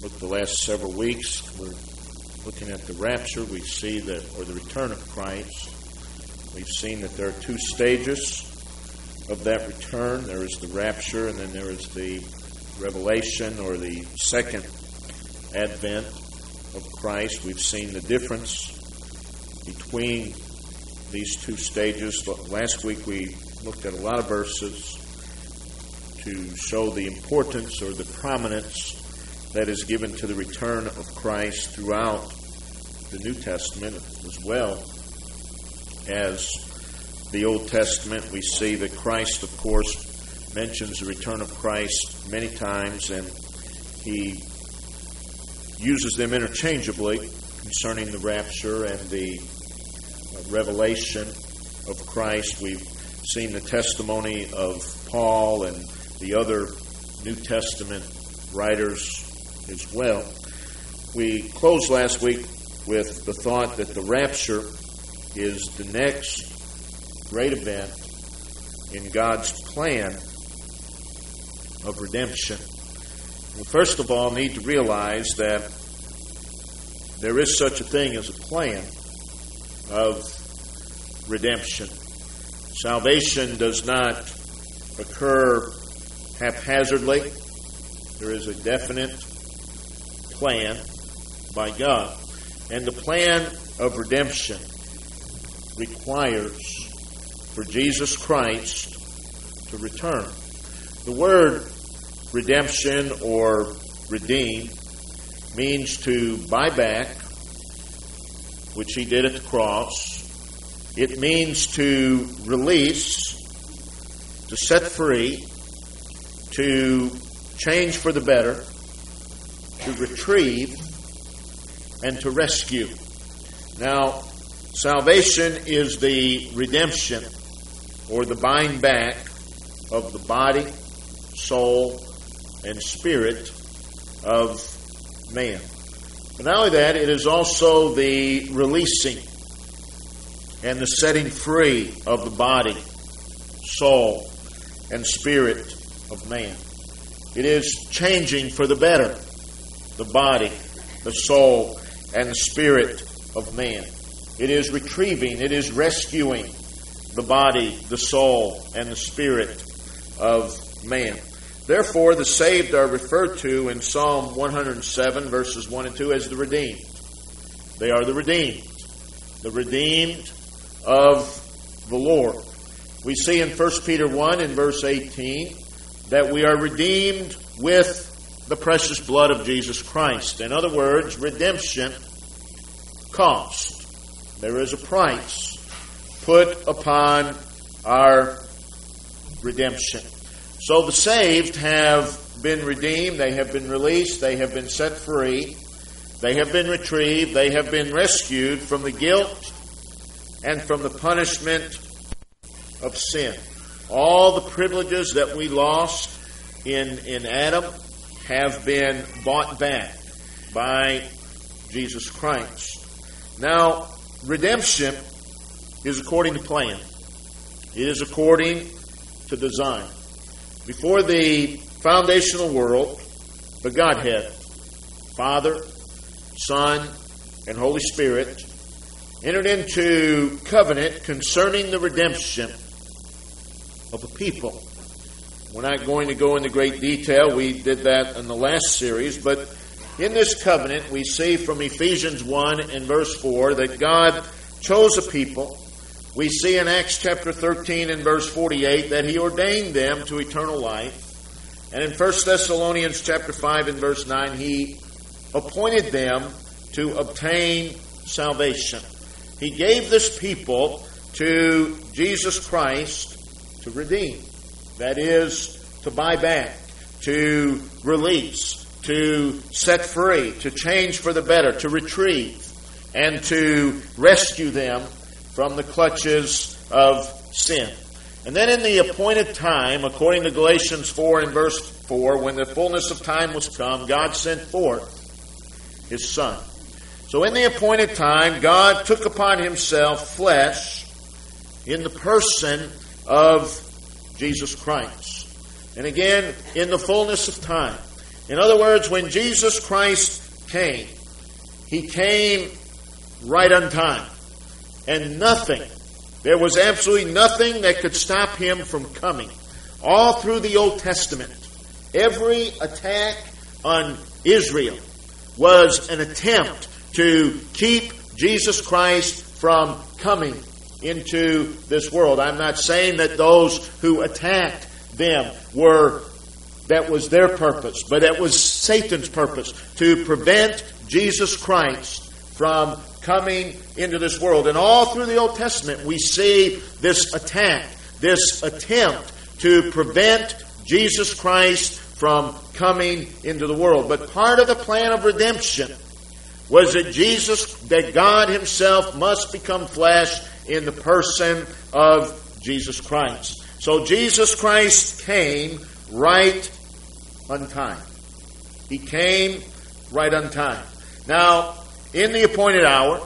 looked the last several weeks. We're looking at the rapture. We see that, or the return of Christ. We've seen that there are two stages of that return. There is the rapture, and then there is the revelation, or the second advent of Christ. We've seen the difference between these two stages. Last week we looked at a lot of verses to show the importance or the prominence that is given to the return of Christ throughout the New Testament, as well as the Old Testament. We see that Christ, of course, mentions the return of Christ many times, and he uses them interchangeably concerning the rapture and the revelation of Christ. We've seen the testimony of Paul and the other New Testament writers as well. We closed last week with the thought that the rapture is the next great event in God's plan of redemption. We first of all need to realize that there is such a thing as a plan of redemption. Salvation does not occur haphazardly. There is a definite plan by God. And the plan of redemption requires for Jesus Christ to return. The word redemption or redeem means to buy back, which he did at the cross. It means to release, to set free, to change for the better, to retrieve, and to rescue. Now, salvation is the redemption or the buying back of the body, soul, and spirit of man. But not only that, it is also the releasing and the setting free of the body, soul, and spirit of man. It is changing for the better the body, the soul, and the spirit of man. It is retrieving, it is rescuing the body, the soul, and the spirit of man. Therefore, the saved are referred to in Psalm 107, verses 1 and 2, as the redeemed. They are the redeemed of the Lord. We see in 1 Peter 1 in verse 18 that we are redeemed with the precious blood of Jesus Christ. In other words, redemption cost. There is a price put upon our redemption. So the saved have been redeemed, they have been released, they have been set free, they have been retrieved, they have been rescued from the guilt and from the punishment of sin. All the privileges that we lost in Adam have been bought back by Jesus Christ. Now, redemption is according to plan. It is according to design. Before the foundational world, the Godhead, Father, Son, and Holy Spirit, entered into covenant concerning the redemption of a people. We're not going to go into great detail. We did that in the last series. But in this covenant, we see from Ephesians 1 and verse 4 that God chose a people. We see in Acts chapter 13 and verse 48 that He ordained them to eternal life. And in 1 Thessalonians chapter 5 and verse 9, He appointed them to obtain salvation. He gave this people to Jesus Christ to redeem. That is, to buy back, to release, to set free, to change for the better, to retrieve, and to rescue them from the clutches of sin. And then in the appointed time, according to Galatians 4 and verse 4, when the fullness of time was come, God sent forth His Son. So in the appointed time, God took upon Himself flesh in the person of Jesus Christ. And again, in the fullness of time, In other words, when Jesus Christ came, He came right on time. And there was absolutely nothing that could stop Him from coming. All through the Old Testament, every attack on Israel was an attempt to keep Jesus Christ from coming into this world. I'm not saying that those who attacked them that was their purpose, but that was Satan's purpose, to prevent Jesus Christ from coming into this world. And all through the Old Testament, we see this attack, this attempt to prevent Jesus Christ from coming into the world. But part of the plan of redemption was that God Himself must become flesh in the person of Jesus Christ. So Jesus Christ came right on time. He came right on time. Now, in the appointed hour,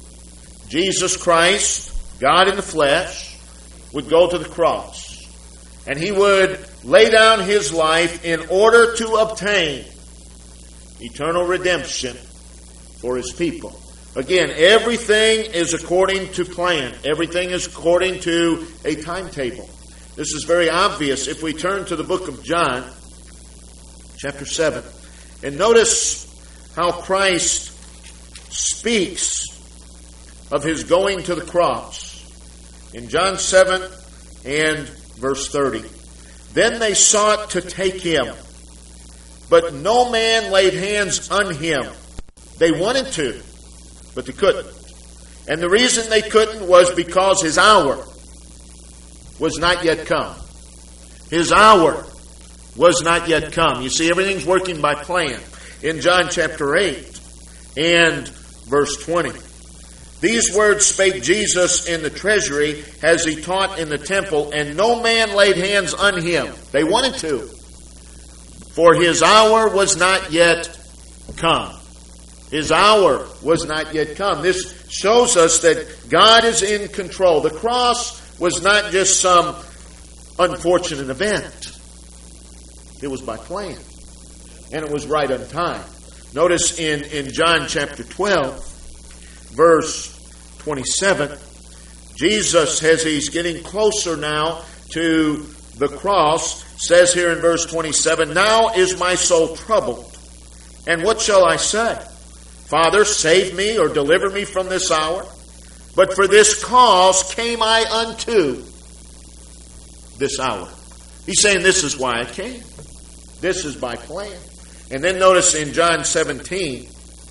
Jesus Christ, God in the flesh, would go to the cross. And He would lay down His life in order to obtain eternal redemption for His people. Again, everything is according to plan. Everything is according to a timetable. This is very obvious if we turn to the book of John, chapter 7. And notice how Christ speaks of His going to the cross. In John 7 and verse 30. Then they sought to take Him, but no man laid hands on Him. They wanted to, but they couldn't. And the reason they couldn't was because His hour was not yet come. His hour was not yet come. You see, everything's working by plan. In John chapter 8 and verse 20. These words spake Jesus in the treasury as He taught in the temple, and no man laid hands on Him. They wanted to, for His hour was not yet come. His hour was not yet come. This shows us that God is in control. The cross was not just some unfortunate event. It was by plan. And it was right on time. Notice in John chapter 12, verse 27, Jesus, as He's getting closer now to the cross, says here in verse 27, Now is my soul troubled, and what shall I say? Father, save me or deliver me from this hour. But for this cause came I unto this hour. He's saying this is why I came. This is by plan. And then notice in John 17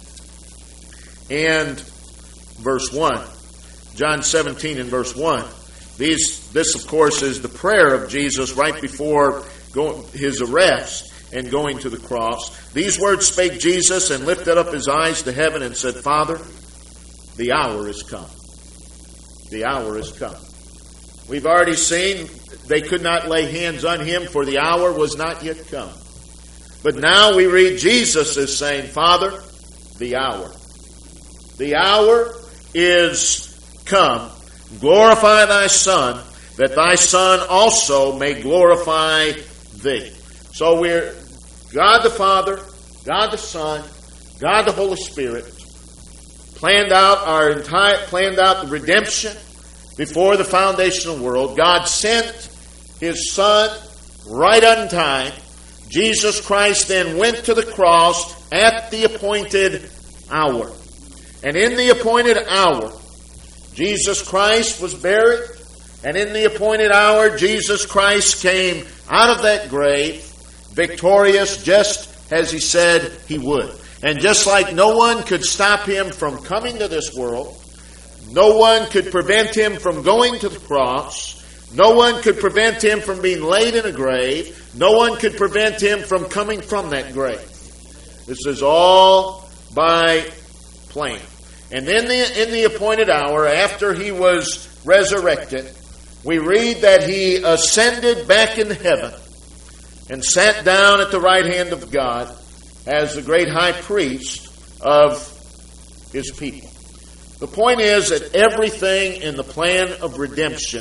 and verse 1. John 17 and verse 1. This, of course, is the prayer of Jesus right before His arrest and going to the cross. These words spake Jesus and lifted up His eyes to heaven and said, Father, the hour is come. The hour is come. We've already seen they could not lay hands on Him, for the hour was not yet come. But now we read Jesus is saying, Father, the hour. The hour is come. Glorify Thy Son, that Thy Son also may glorify Thee. So we're God the Father, God the Son, God the Holy Spirit planned out the redemption before the foundation of the world. God sent His Son right on time. Jesus Christ then went to the cross at the appointed hour. And in the appointed hour, Jesus Christ was buried. And in the appointed hour, Jesus Christ came out of that grave victorious, just as He said He would. And just like no one could stop Him from coming to this world, no one could prevent Him from going to the cross, no one could prevent Him from being laid in a grave, no one could prevent Him from coming from that grave. This is all by plan. And then in the appointed hour, after He was resurrected, we read that He ascended back into heaven and sat down at the right hand of God as the great high priest of His people. The point is that everything in the plan of redemption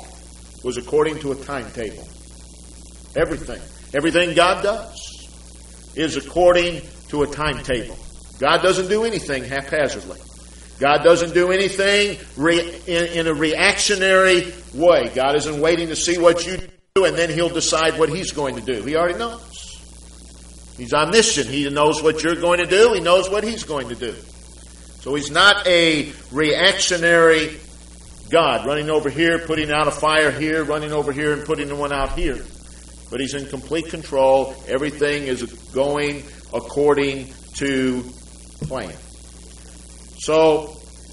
was according to a timetable. Everything. Everything God does is according to a timetable. God doesn't do anything haphazardly. God doesn't do anything in a reactionary way. God isn't waiting to see what you do and then He'll decide what He's going to do. He already knows. He's omniscient. He knows what you're going to do. He knows what He's going to do. So He's not a reactionary God, running over here, putting out a fire here, running over here and putting one out here. But He's in complete control. Everything is going according to plan. So,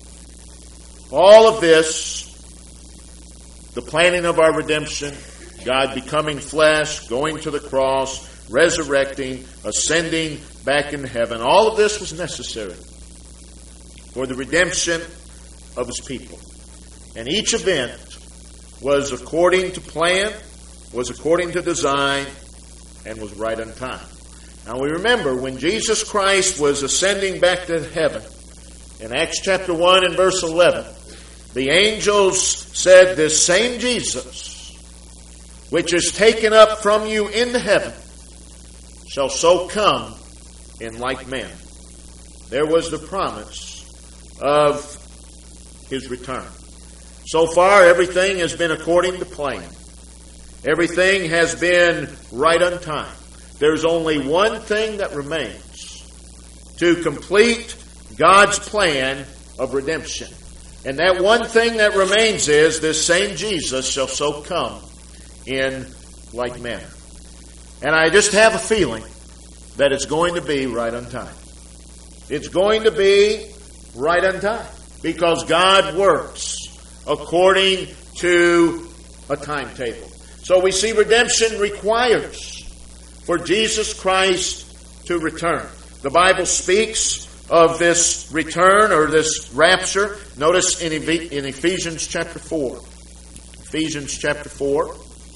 all of this, the planning of our redemption, God becoming flesh, going to the cross, resurrecting, ascending back into heaven, all of this was necessary for the redemption of His people. And each event was according to plan, was according to design, and was right on time. Now we remember when Jesus Christ was ascending back to heaven, in Acts chapter 1 and verse 11, the angels said, "This same Jesus, which is taken up from you into heaven, shall so come in like manner." There was the promise of His return. So far, everything has been according to plan. Everything has been right on time. There's only one thing that remains to complete God's plan of redemption. And that one thing that remains is this same Jesus shall so come in like manner. And I just have a feeling that it's going to be right on time. It's going to be right on time because God works according to a timetable. So we see redemption requires for Jesus Christ to return. The Bible speaks of this return or this rapture. Notice in Ephesians chapter 4. Ephesians chapter 4,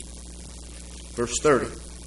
verse 30.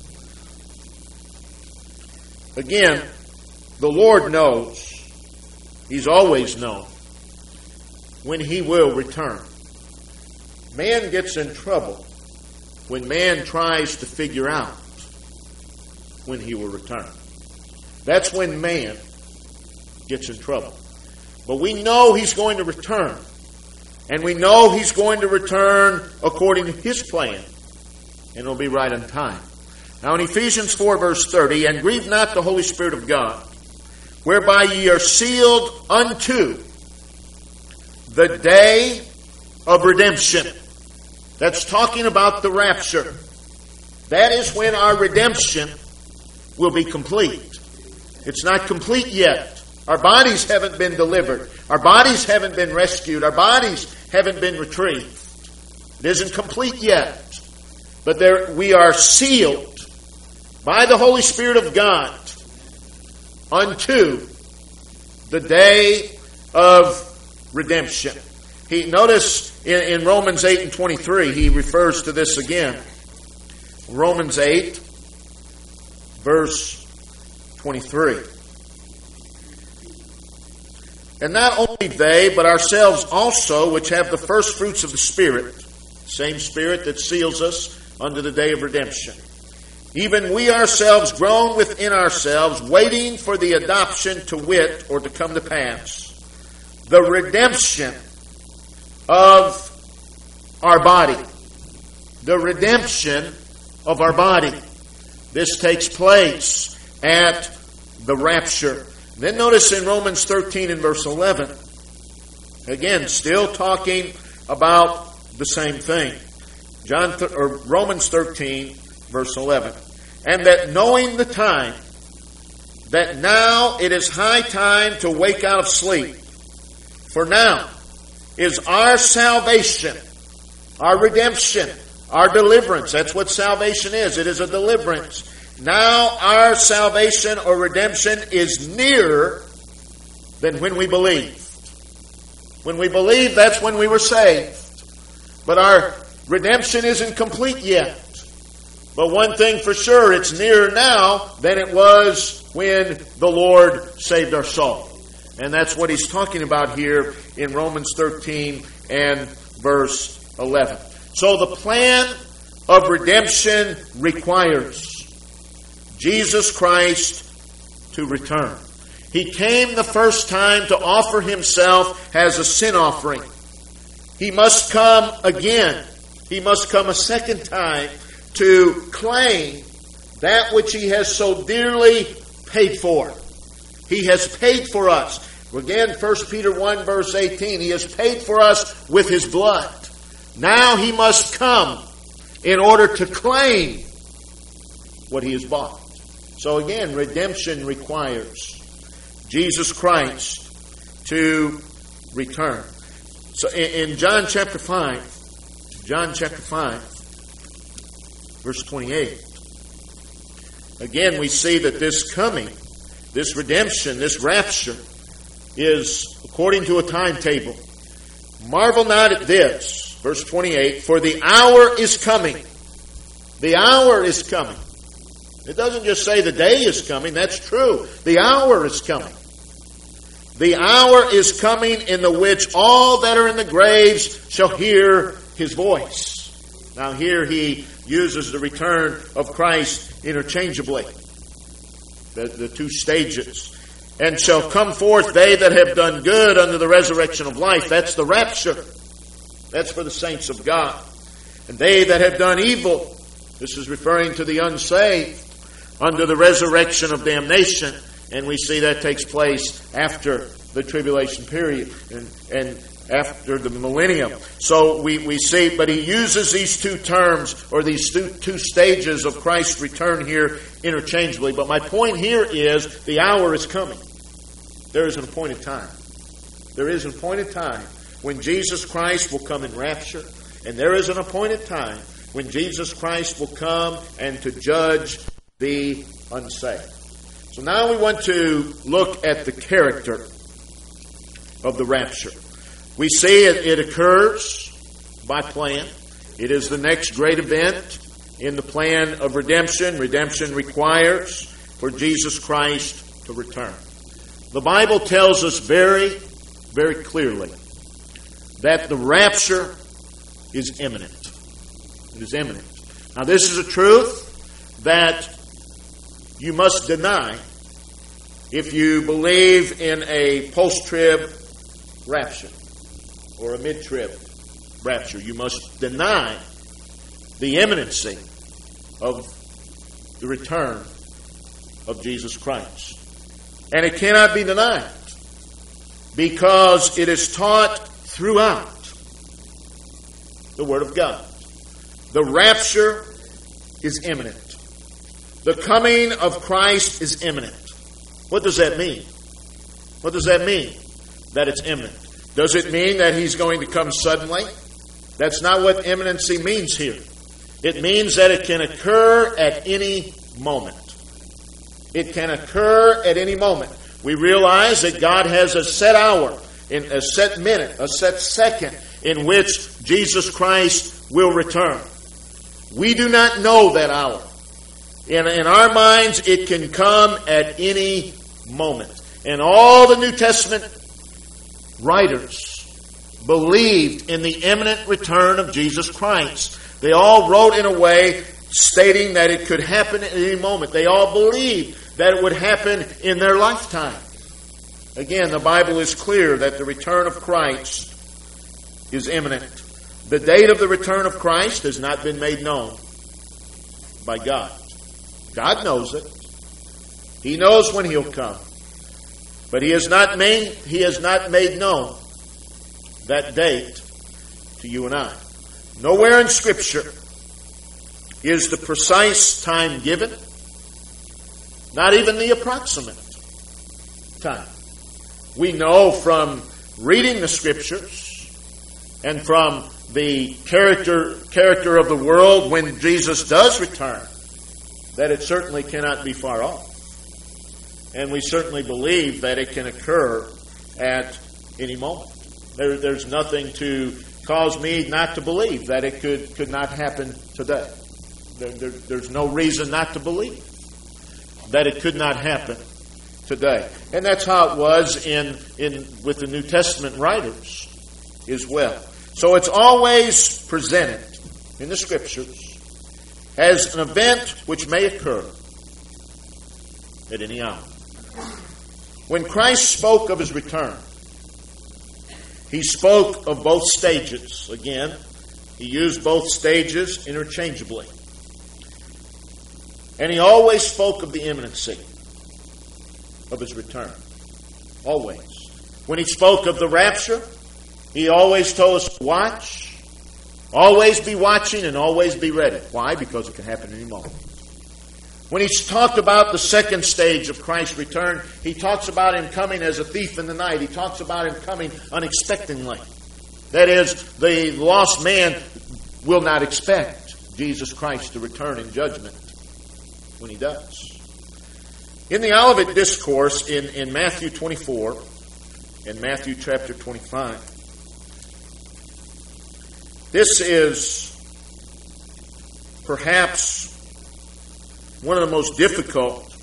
Again, the Lord knows, He's always known, when He will return. Man gets in trouble when man tries to figure out when He will return. That's when man gets in trouble. But we know He's going to return. And we know He's going to return according to His plan. And it'll be right on time. Now in Ephesians 4 verse 30, "And grieve not the Holy Spirit of God, whereby ye are sealed unto the day of redemption." That's talking about the rapture. That is when our redemption will be complete. It's not complete yet. Our bodies haven't been delivered. Our bodies haven't been rescued. Our bodies haven't been retrieved. It isn't complete yet. But we are sealed by the Holy Spirit of God unto the day of redemption. Notice in Romans 8 and 23, he refers to this again. Romans 8, verse 23. "And not only they, but ourselves also, which have the first fruits of the Spirit," same Spirit that seals us unto the day of redemption, "even we ourselves groan within ourselves, waiting for the adoption, to wit," or to come to pass, "the redemption of our body." The redemption of our body. This takes place at the rapture. Then notice in Romans 13 and verse 11, again, still talking about the same thing. Romans 13, verse 11. "And that knowing the time, that now it is high time to wake out of sleep. For now is our salvation," our redemption, our deliverance. That's what salvation is. It is a deliverance. "Now our salvation or redemption is nearer than when we believed." When we believed, that's when we were saved. But our redemption isn't complete yet. But one thing for sure, it's nearer now than it was when the Lord saved our soul. And that's what he's talking about here in Romans 13 and verse 11. So the plan of redemption requires Jesus Christ to return. He came the first time to offer himself as a sin offering. He must come again. He must come a second time to claim that which he has so dearly paid for. He has paid for us. Again, 1 Peter 1 verse 18, he has paid for us with his blood. Now he must come in order to claim what he has bought. So again, redemption requires Jesus Christ to return. So in John chapter 5, verse 28, again we see that this coming, this redemption, this rapture is according to a timetable. Marvel not at this, verse 28, for the hour is coming. The hour is coming. It doesn't just say the day is coming. That's true. The hour is coming. The hour is coming in the which all that are in the graves shall hear his voice. Now here he uses the return of Christ interchangeably. The two stages. And shall come forth they that have done good unto the resurrection of life. That's the rapture. That's for the saints of God. And they that have done evil, this is referring to the unsaved, under the resurrection of damnation. And we see that takes place after the tribulation period and after the millennium. So we see, but he uses these two terms, or these two stages of Christ's return here interchangeably. But my point here is the hour is coming. There is an appointed time. There is an appointed time when Jesus Christ will come in rapture. And there is an appointed time when Jesus Christ will come and to judge the unsaved. So now we want to look at the character of the rapture. We see it occurs by plan. It is the next great event in the plan of redemption. Redemption requires for Jesus Christ to return. The Bible tells us very, very clearly that the rapture is imminent. It is imminent. Now this is a truth that you must deny if you believe in a post-trib rapture or a mid-trib rapture. You must deny the imminency of the return of Jesus Christ. And it cannot be denied because it is taught throughout the Word of God. The rapture is imminent. The coming of Christ is imminent. What does that mean? What does that mean? That it's imminent. Does it mean that he's going to come suddenly? That's not what imminency means here. It means that it can occur at any moment. It can occur at any moment. We realize that God has a set hour, in a set minute, a set second in which Jesus Christ will return. We do not know that hour. In our minds, it can come at any moment. And all the New Testament writers believed in the imminent return of Jesus Christ. They all wrote in a way stating that it could happen at any moment. They all believed that it would happen in their lifetime. Again, the Bible is clear that the return of Christ is imminent. The date of the return of Christ has not been made known by God. God knows it. He knows when He'll come. But He has not made known that date to you and I. Nowhere in Scripture is the precise time given, not even the approximate time. We know from reading the Scriptures and from the character of the world when Jesus does return that it certainly cannot be far off. And we certainly believe that it can occur at any moment. There's nothing to cause me not to believe that it could not happen today. There's no reason not to believe that it could not happen today. And that's how it was with the New Testament writers as well. So it's always presented in the Scriptures as an event which may occur at any hour. When Christ spoke of his return, he spoke of both stages. Again, he used both stages interchangeably. And he always spoke of the imminency of his return. Always. When he spoke of the rapture, he always told us to watch, always be watching, and always be ready. Why? Because it can happen any moment. When he talked about the second stage of Christ's return, he talks about him coming as a thief in the night. He talks about him coming unexpectedly. That is, the lost man will not expect Jesus Christ to return in judgment when he does. In the Olivet Discourse in Matthew 24 and Matthew chapter 25, this is perhaps one of the most difficult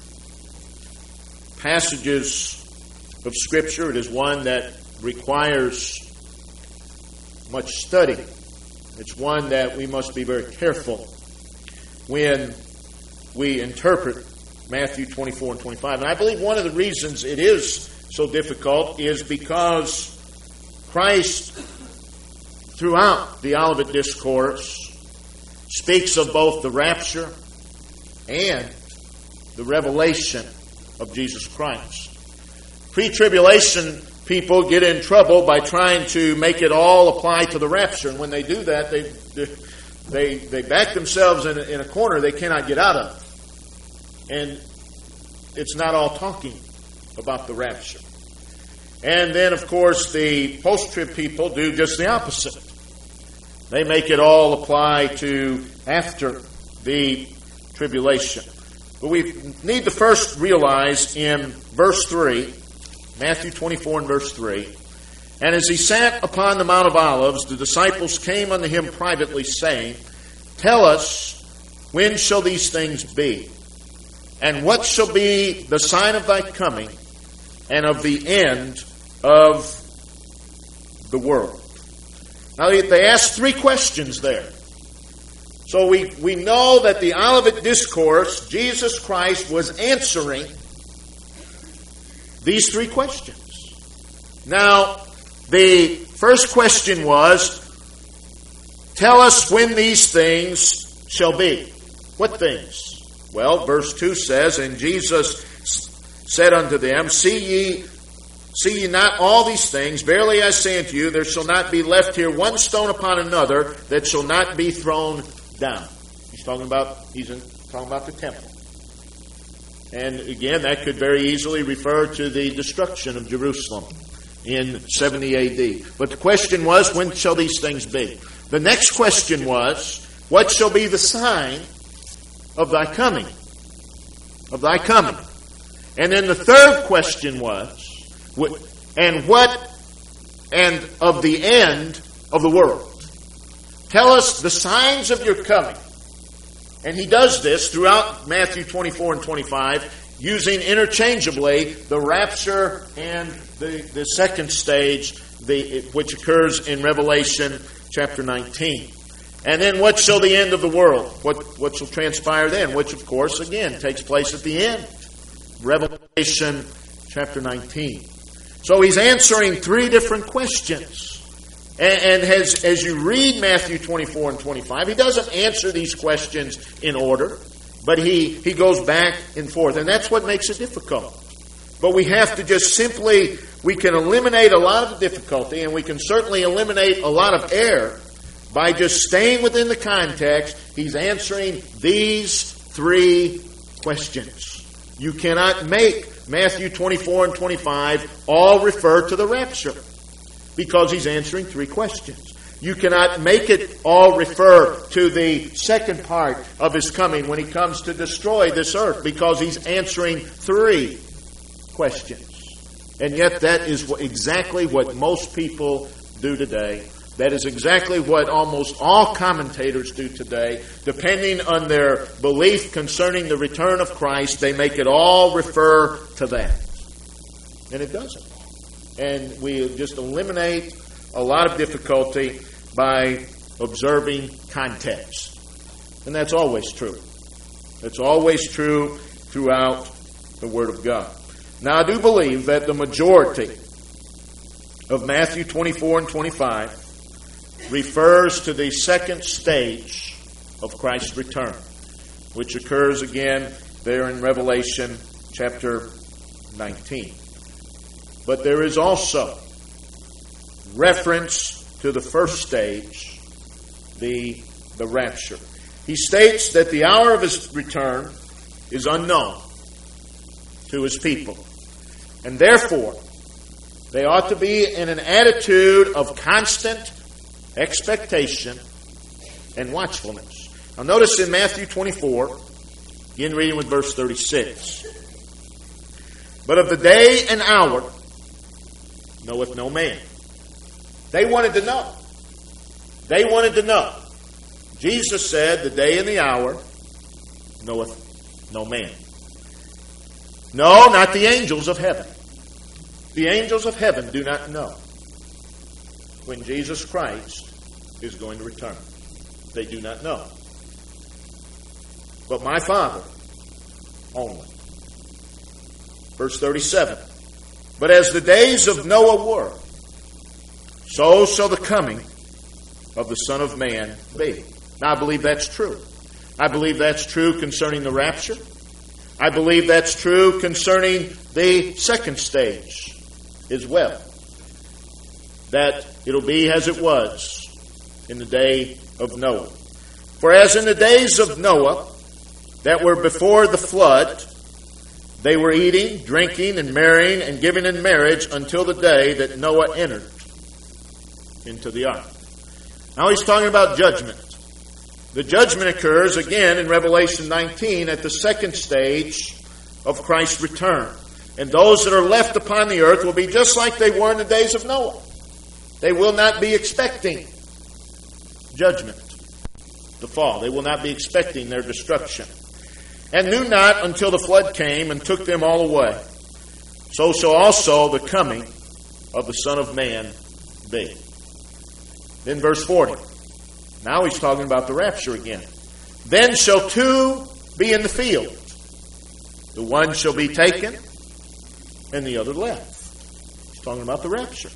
passages of Scripture. It is one that requires much study. It's one that we must be very careful when we interpret Matthew 24 and 25. And I believe one of the reasons it is so difficult is because Christ, throughout the Olivet Discourse, speaks of both the rapture and the revelation of Jesus Christ. Pre-tribulation people get in trouble by trying to make it all apply to the rapture. And when they do that, they back themselves in a corner they cannot get out of. And it's not all talking about the rapture. And then, of course, the post-trib people do just the opposite. They make it all apply to after the tribulation. But we need to first realize in verse 3, Matthew 24 and verse 3, "And as he sat upon the Mount of Olives, the disciples came unto him privately, saying, Tell us, when shall these things be? And what shall be the sign of thy coming and of the end of the world?" Now, they asked three questions there. So we know that the Olivet Discourse, Jesus Christ was answering these three questions. Now, the first question was, tell us when these things shall be. What things? Well, verse 2 says, "And Jesus said unto them, See ye not all these things? Verily I say unto you, there shall not be left here one stone upon another that shall not be thrown down." He's talking about the temple. And again, that could very easily refer to the destruction of Jerusalem in 70 AD. But the question was, when shall these things be? The next question was, what shall be the sign of thy coming? Of thy coming. And then the third question was, and of the end of the world. Tell us the signs of your coming. And he does this throughout Matthew 24 and 25, using interchangeably the rapture and the second stage, which occurs in Revelation chapter 19. And then what shall the end of the world? What shall transpire then? Which, of course, again, takes place at the end. Revelation chapter 19. So he's answering three different questions. And as you read Matthew 24 and 25, he doesn't answer these questions in order, but he goes back and forth. And that's what makes it difficult. But we have to just we can eliminate a lot of the difficulty, and we can certainly eliminate a lot of error by just staying within the context. He's answering these three questions. You cannot make Matthew 24 and 25 all refer to the rapture, because he's answering three questions. You cannot make it all refer to the second part of his coming when he comes to destroy this earth, because he's answering three questions. And yet that is exactly what most people do today. That is exactly what almost all commentators do today. Depending on their belief concerning the return of Christ, they make it all refer to that. And it doesn't. And we just eliminate a lot of difficulty by observing context. And that's always true. That's always true throughout the Word of God. Now, I do believe that the majority of Matthew 24 and 25 refers to the second stage of Christ's return, which occurs again there in Revelation chapter 19. But there is also reference to the first stage, the rapture. He states that the hour of his return is unknown to his people. And therefore, they ought to be in an attitude of constant expectation and watchfulness. Now notice in Matthew 24, begin reading with verse 36. But of the day and hour knoweth no man. They wanted to know. They wanted to know. Jesus said, the day and the hour knoweth no man. No, not the angels of heaven. The angels of heaven do not know when Jesus Christ is going to return. They do not know. But my Father only. Verse 37. But as the days of Noah were, so shall the coming of the Son of Man be. Now, I believe that's true. I believe that's true concerning the rapture. I believe that's true concerning the second stage as well. That it'll be as it was in the day of Noah. For as in the days of Noah that were before the flood, they were eating, drinking, and marrying, and giving in marriage until the day that Noah entered into the ark. Now he's talking about judgment. The judgment occurs again in Revelation 19 at the second stage of Christ's return. And those that are left upon the earth will be just like they were in the days of Noah. They will not be expecting judgment to fall. They will not be expecting their destruction. And knew not until the flood came and took them all away. So shall also the coming of the Son of Man be. Then verse 40. Now he's talking about the rapture again. Then shall two be in the field. The one shall be taken and the other left. He's talking about the rapture.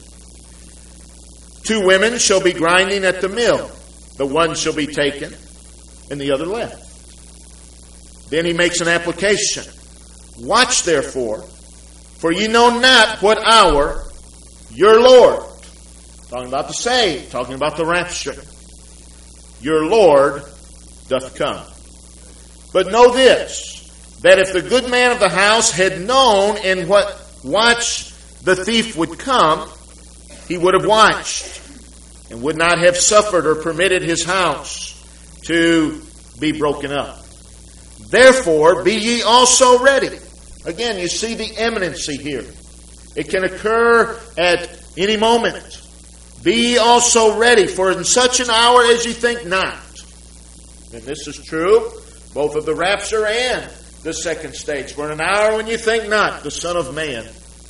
Two women shall be grinding at the mill. The one shall be taken and the other left. Then he makes an application. Watch therefore, for ye know not what hour your Lord, talking about the saved, talking about the rapture, your Lord doth come. But know this, that if the good man of the house had known in what watch the thief would come, he would have watched and would not have suffered or permitted his house to be broken up. Therefore, be ye also ready. Again, you see the imminency here. It can occur at any moment. Be ye also ready, for in such an hour as ye think not. And this is true both of the rapture and the second stage. For in an hour when you think not, the Son of Man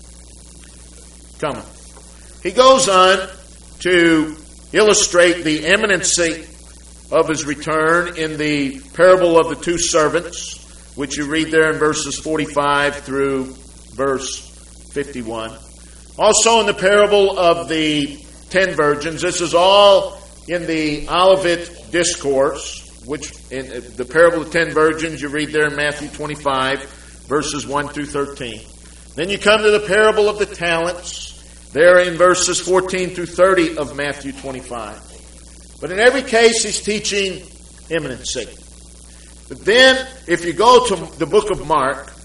cometh. He goes on to illustrate the imminency of his return in the parable of the two servants, which you read there in verses 45 through verse 51. Also in the parable of the 10 virgins. This is all in the Olivet Discourse, which in the parable of the 10 virgins you read there in Matthew 25, verses 1 through 13. Then you come to the parable of the talents, there in verses 14 through 30 of Matthew 25. But in every case, he's teaching imminency. But then, if you go to the book of Mark,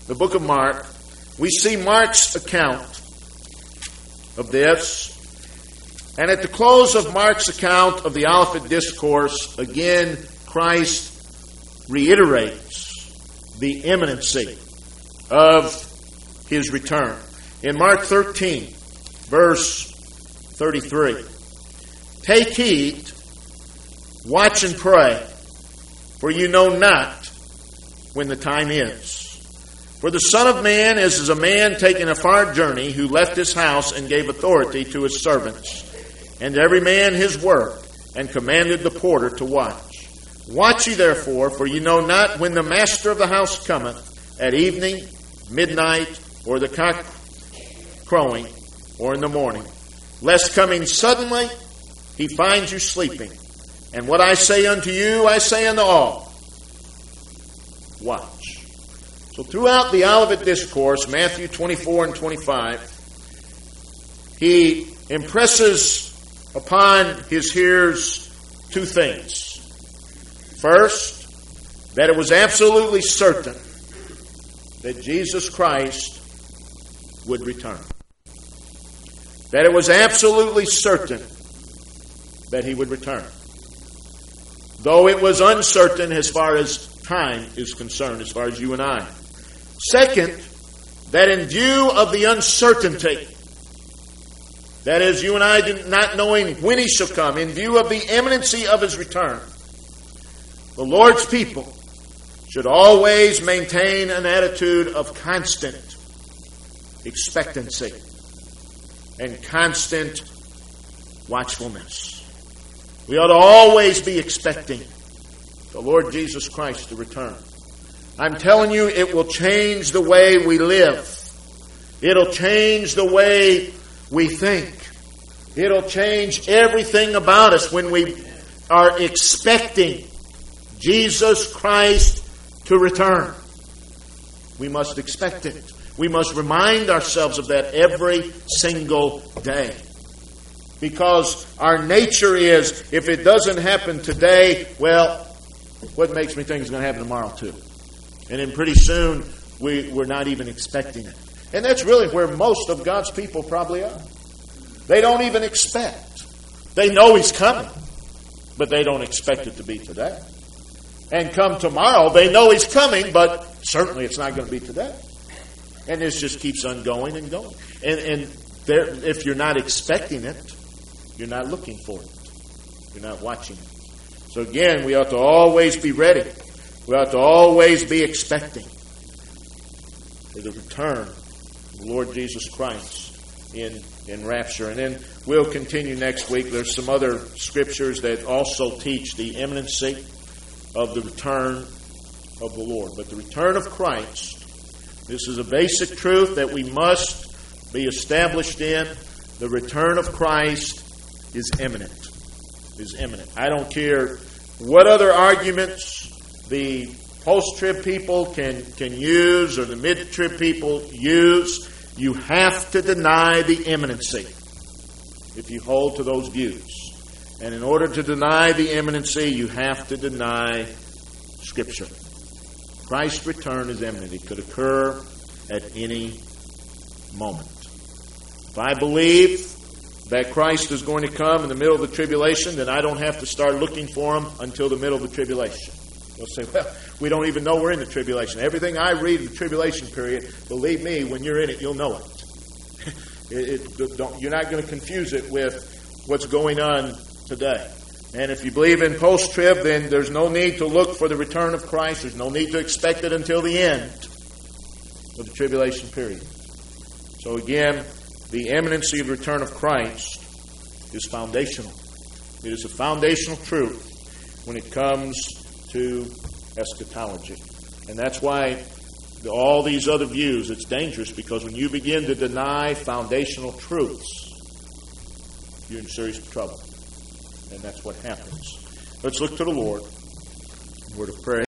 we see Mark's account of this. And at the close of Mark's account of the Olivet Discourse, again, Christ reiterates the imminency of his return. In Mark 13, verse 33, take heed, watch and pray, for you know not when the time is. For the Son of Man is as a man taking a far journey, who left his house and gave authority to his servants, and every man his work, and commanded the porter to watch. Watch ye therefore, for ye know not when the master of the house cometh, at evening, midnight, or the cock crowing, or in the morning, lest coming suddenly he finds you sleeping. And what I say unto you, I say unto all, watch. So throughout the Olivet Discourse, Matthew 24 and 25, he impresses upon his hearers two things. First, that it was absolutely certain that Jesus Christ would return. That it was absolutely certain that he would return. Though it was uncertain as far as time is concerned, as far as you and I. Second, that in view of the uncertainty, that is, you and I not knowing when he shall come, in view of the imminency of his return, the Lord's people should always maintain an attitude of constant expectancy and constant watchfulness. We ought to always be expecting the Lord Jesus Christ to return. I'm telling you, it will change the way we live. It'll change the way we think. It'll change everything about us when we are expecting Jesus Christ to return. We must expect it. We must remind ourselves of that every single day. Because our nature is, if it doesn't happen today, well, what makes me think it's going to happen tomorrow too? And then pretty soon, we're not even expecting it. And that's really where most of God's people probably are. They don't even expect. They know he's coming, but they don't expect it to be today. And come tomorrow, they know he's coming, but certainly it's not going to be today. And this just keeps on going and going. And there, if you're not expecting it, you're not looking for it. You're not watching it. So again, we ought to always be ready. We ought to always be expecting for the return of the Lord Jesus Christ in rapture. And then we'll continue next week. There's some other scriptures that also teach the imminency of the return of the Lord. But the return of Christ, this is a basic truth that we must be established in. The return of Christ is imminent. Is imminent. I don't care what other arguments the post-trib people can use or the mid-trib people use. You have to deny the imminency if you hold to those views. And in order to deny the imminency, you have to deny Scripture. Christ's return is imminent. It could occur at any moment. If I believe that Christ is going to come in the middle of the tribulation, then I don't have to start looking for him until the middle of the tribulation. You'll say, well, we don't even know we're in the tribulation. Everything I read in the tribulation period, believe me, when you're in it, you'll know it. You're not going to confuse it with what's going on today. And if you believe in post-trib, then there's no need to look for the return of Christ. There's no need to expect it until the end of the tribulation period. So again, the imminency of the return of Christ is foundational. It is a foundational truth when it comes to eschatology. And that's why all these other views, it's dangerous, because when you begin to deny foundational truths, you're in serious trouble. And that's what happens. Let's look to the Lord. Word of prayer.